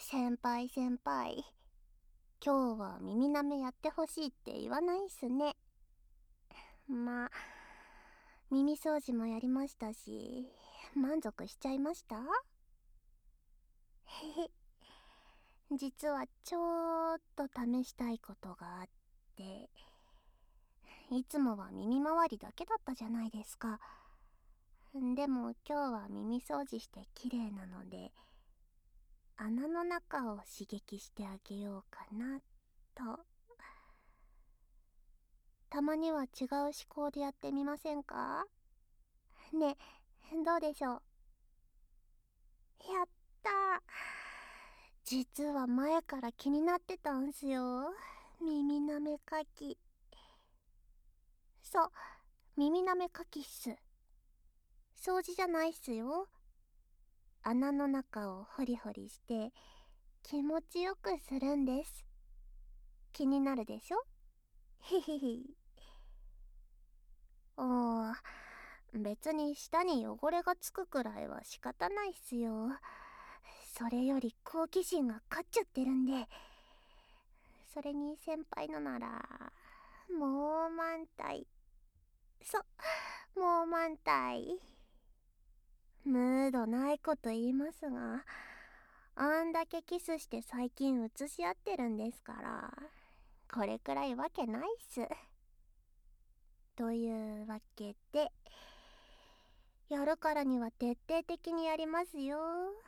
先輩先輩、今日は耳舐めやってほしいって言わないっすね。まあ、耳掃除もやりましたし、満足しちゃいました。へへ。実はちょっと試したいことがあって、いつもは耳周りだけだったじゃないですか。でも今日は耳掃除して綺麗なので、穴の中を刺激してあげようかなと。たまには違う思考でやってみませんか？ねえ、どうでしょう？やったー。実は前から気になってたんすよ。耳なめかき。そう、耳なめかきっす。掃除じゃないっすよ。穴の中をホリホリして気持ちよくするんです。気になるでしょ？へへへ。別に舌に汚れがつくくらいは仕方ないっすよ。それより好奇心が勝っちゃってるんで。それに先輩のならもう満体。もう満体。ムードないこと言いますが、あんだけキスして最近写し合ってるんですから、これくらいわけないっす。というわけで、やるからには徹底的にやりますよ。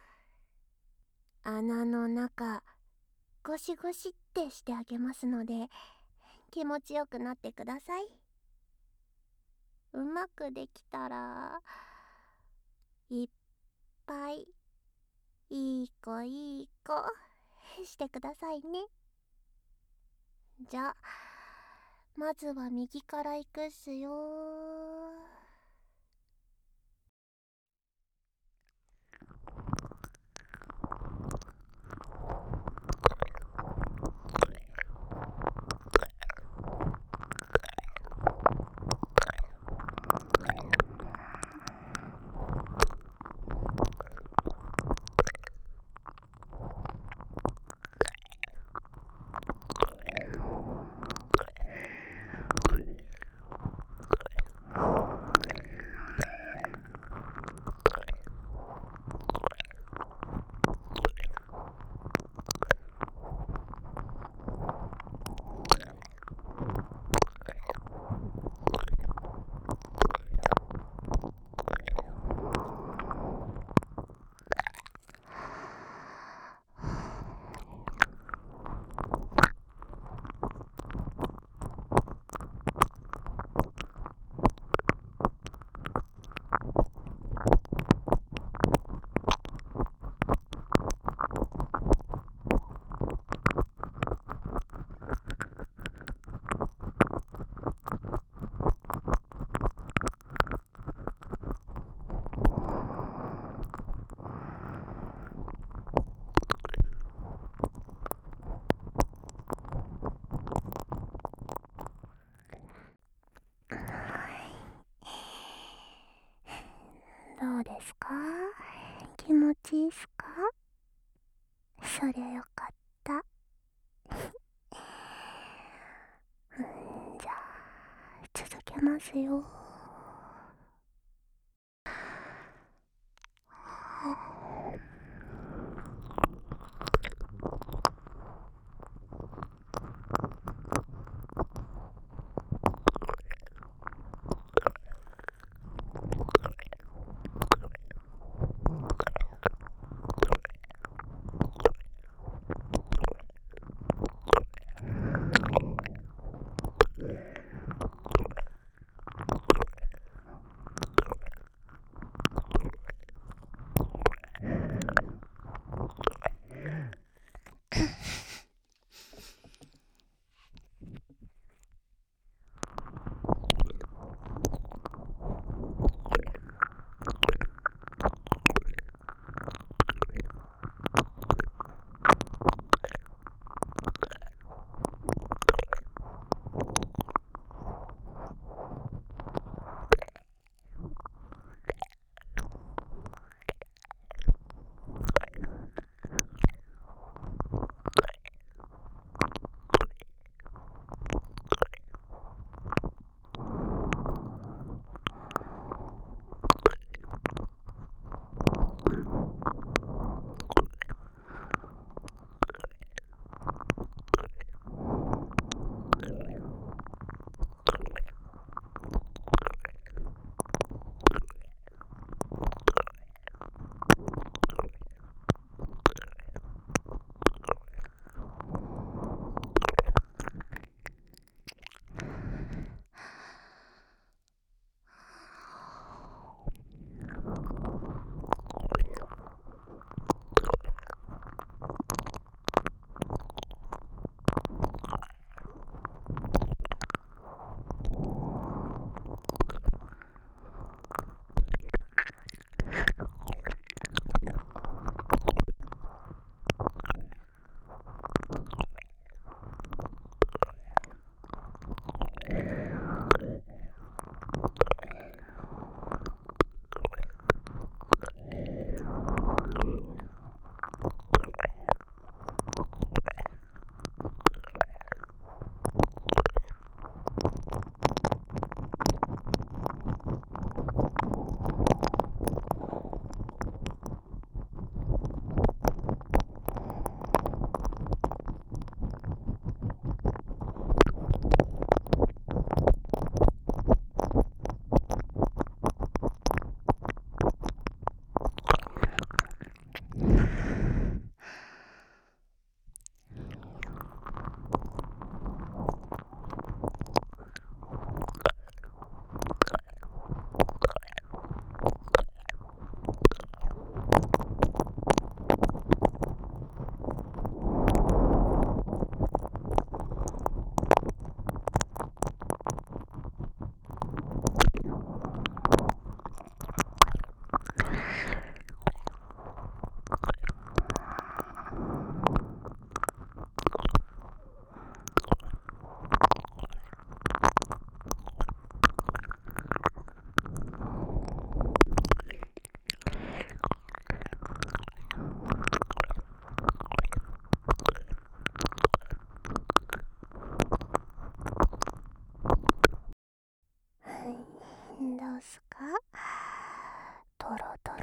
穴の中ゴシゴシってしてあげますので、気持ちよくなってください。うまくできたらいっぱいいい子いい子してくださいね。じゃあまずは右からいくっすよ。どうですか？気持ちいいっすか？そりゃよかった。じゃあ続けますよ。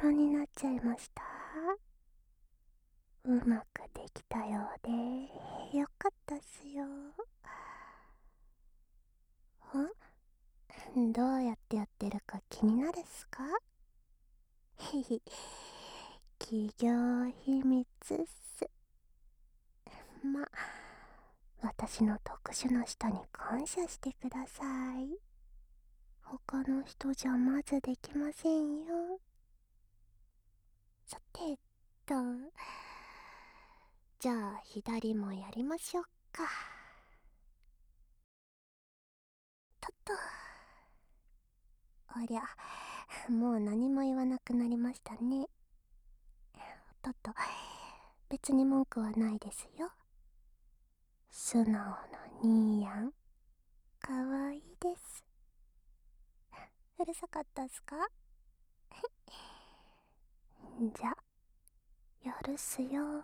ロになっちゃいました。うまくできたようでよかったっすよ。どうやってやってるか気になるっすか？へへ、企業秘密っす。ま、私の特殊な舌に感謝してください。他の人じゃまずできませんよ。さてと、じゃあ左もやりましょうか。とっと。ありゃ、もう何も言わなくなりましたね。とっと、別に文句はないですよ。素直な兄やん、かわいいです。うるさかったっすか？じゃ、やるっすよ。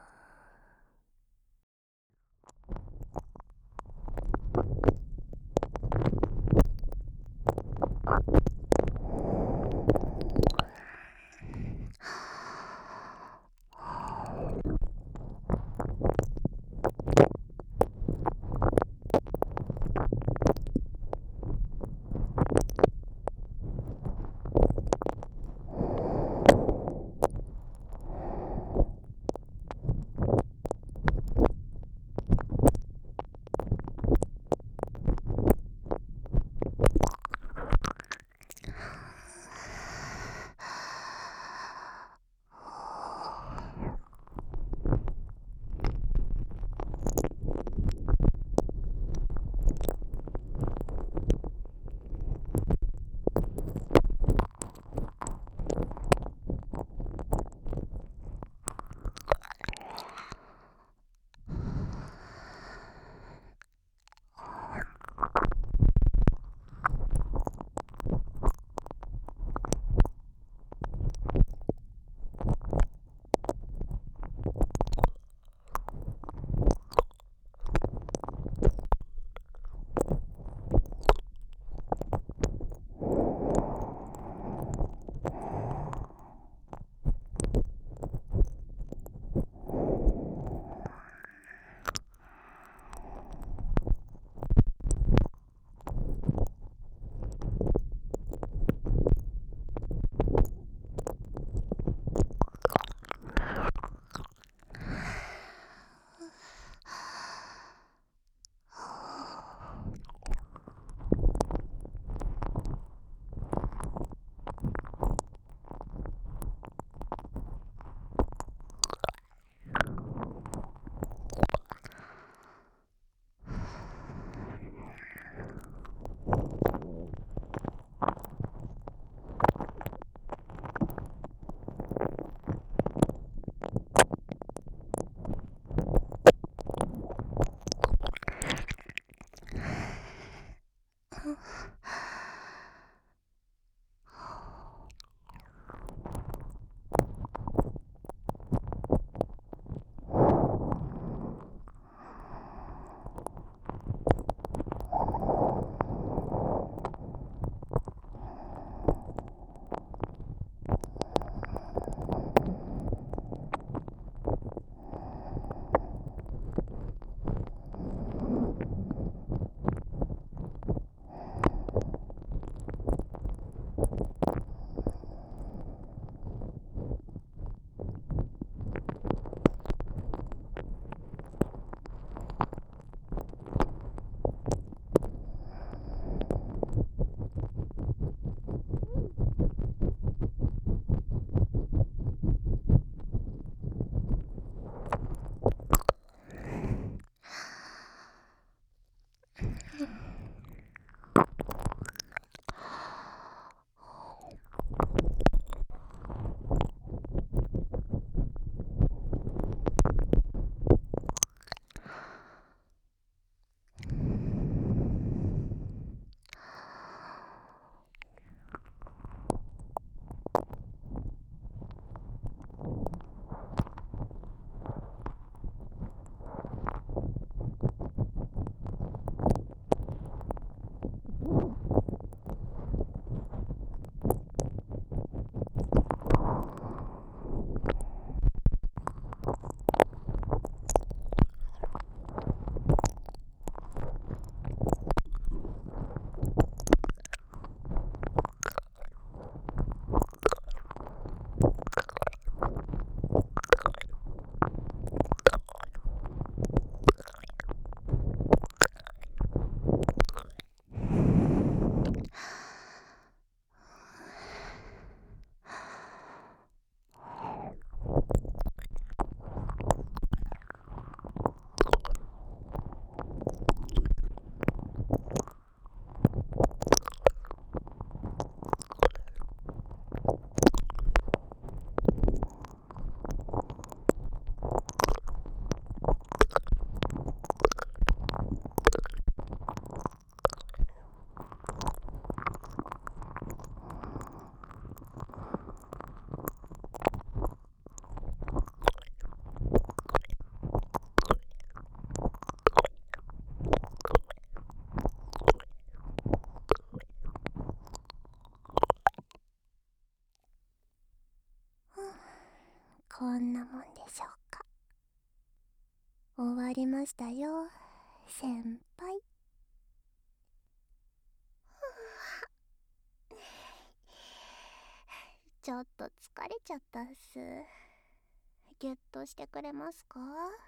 終わりましたよ、先輩。ちょっと疲れちゃったっす。ギュッとしてくれますか？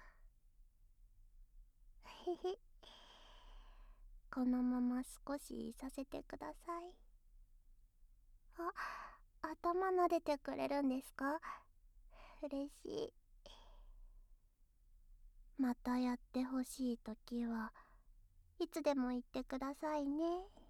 へへ。このまま少しいさせてください。頭撫でてくれるんですか？嬉しい。またやってほしいときはいつでも言ってくださいね。